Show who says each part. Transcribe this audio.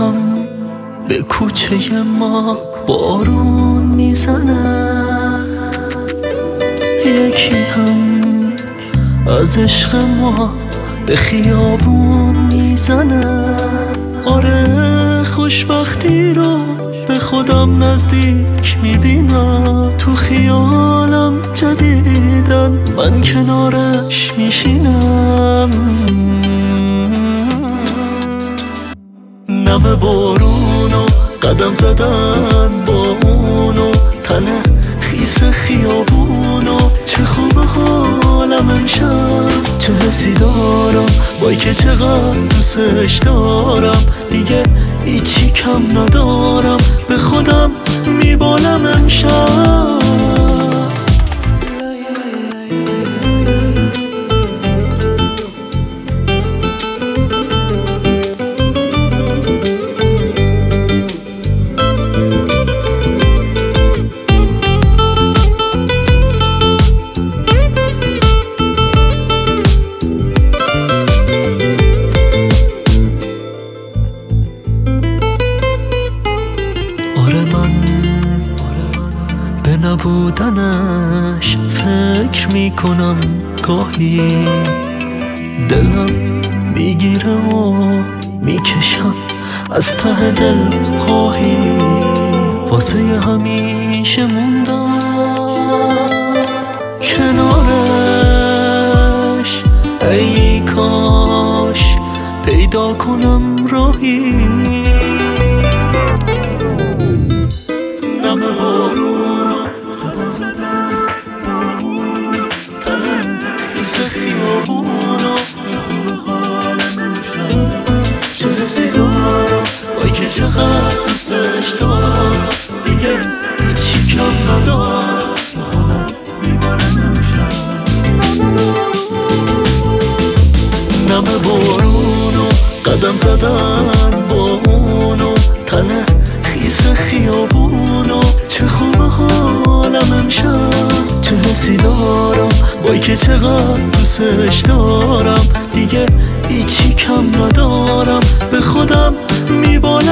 Speaker 1: هم به کوچه ما بارون میزنه، یکی هم از عشق ما به خیابون میزنه. آره خوشبختی رو به خودم نزدیک میبینم، تو خیالم جدیدن من کنارش میشینم. نم بارونو قدم زدن با اونو، تنه خیس خیابونو، چه خوب حالم امشب، چه حسی دارم وای که چقدر دوستش دارم، دیگه هیچی کم ندارم، به خودم میبالم امشب. به نبودنش فکر میکنم گاهی، دلم میگیره و میکشم از ته دل خواهی، واسه همیشه موندم کنارش، ای کاش پیدا کنم راهی. نم بارون قدم زدن با اون، تنه خیس خیابونو، چه خوب حالم امشب، چه حسی دارم وای که چقدر دوستش دارم، دیگه هیچی کم ندارم، به خودم میبارم امشب. نم بارونو قدم زدن با اونو، تنه خیس خیابونو، چه خوب حالم امشب، چه حسی دارم وای که چقدر دوستش دارم، دیگه هیچی کم ندارم، به خودم میبالم.